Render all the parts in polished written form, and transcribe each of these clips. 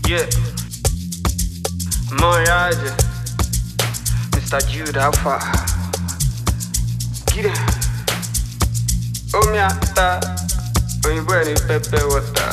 Yeah. Monrage. Mr. Jude Alpha. Get it. Omiata. Oyinbo ẹni pepper water.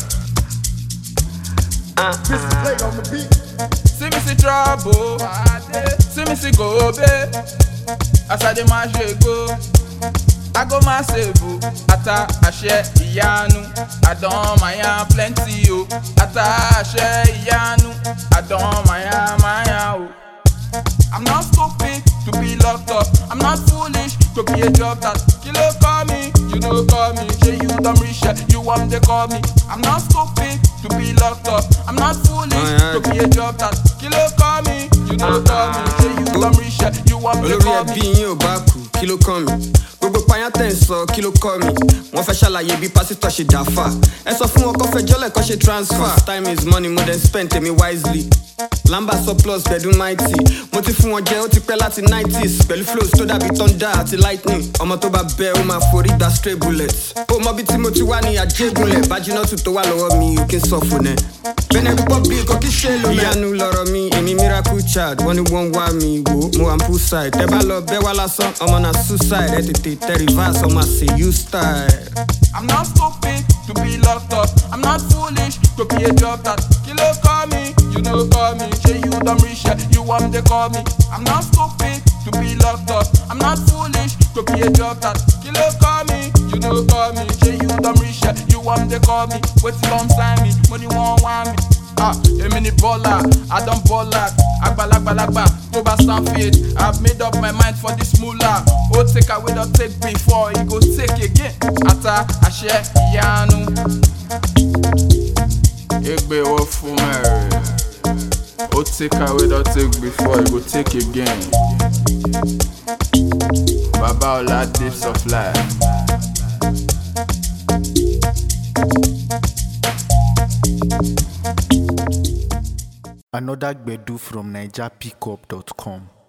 Play on the beat. See me see trouble, see me see go babe. As I dey mash go, I go massive. Ata ashe iyanu, I don maya plenty o. Ata ashe iyanu, I don maya o. I'm not stupid to be locked up. I'm not foolish to be a job that kilo call me, you don't call me. Say you don't reach it, you want to call me. I'm not stupid to be locked up. I'm not foolish to be a job that kilo call me, you don't call me. Say you don't reach it, you want to call me. Olórí ẹbí yín ò bá kú, kí ló kàn mí? Gbogbo payán tẹ̀ ń sọ, kí ló kọ́ mi? Wọ́n fẹ́ ṣàlàyé bí pásítọ̀ ṣe dáfà. Ẹ sọ fún wọn kó fẹ́ jọ́lẹ̀ kó ṣe transfer. Time is money, mo dẹ̀ spend tèmi wisely. Lamba surplus pẹ̀lú mighty. Mo ti fún wọn jẹ, ó ti pẹ́ láti 90s. Pẹ̀lú flows tó dàbí thunder àti lightning. Ọmọ tó bá bẹ́ ó máa forí gba stray bullets. Ó mọ bí tí mo ti wá ní àjẹgúnlẹ̀. Bájínátù tó wà lọ́wọ́ mi ò kí n sọ fún ẹ. Benin Republic kò kí ṣe lò mẹ́. Ìyanu lọ̀rọ̀ mi, èmi miracle child. Wọ́n ní wọ́n wá mi wò, mo wà ń poolside. Tẹ́ bá lọ bẹ́ wá lásán, ọmọ náà suicide. Ẹ tètè tẹ reverse, ọmọ àṣẹ you style. I'm not stupid to be locked up. I'm not foolish to be a job that kilo call me, you know call me. Say you don't reach it, you want to call me. I'm not stupid to be locked up. I'm not foolish to be a job that kilo call me, you know call me. Say you don't reach it, you want to call me. Wait till come sign me, money won't want me. A mini baller, I don't ball out. Agbalagbalagba, to ba stand fit. I've made up my mind for this moolah. Oh, take away, don't take before, he go take again. Ata, ashe, iyanu. Egbe wo fun mere. Oh, take away, don't take before, he go take again. Baba Ola, days of life. Another Gbedu from NigerPickup.com.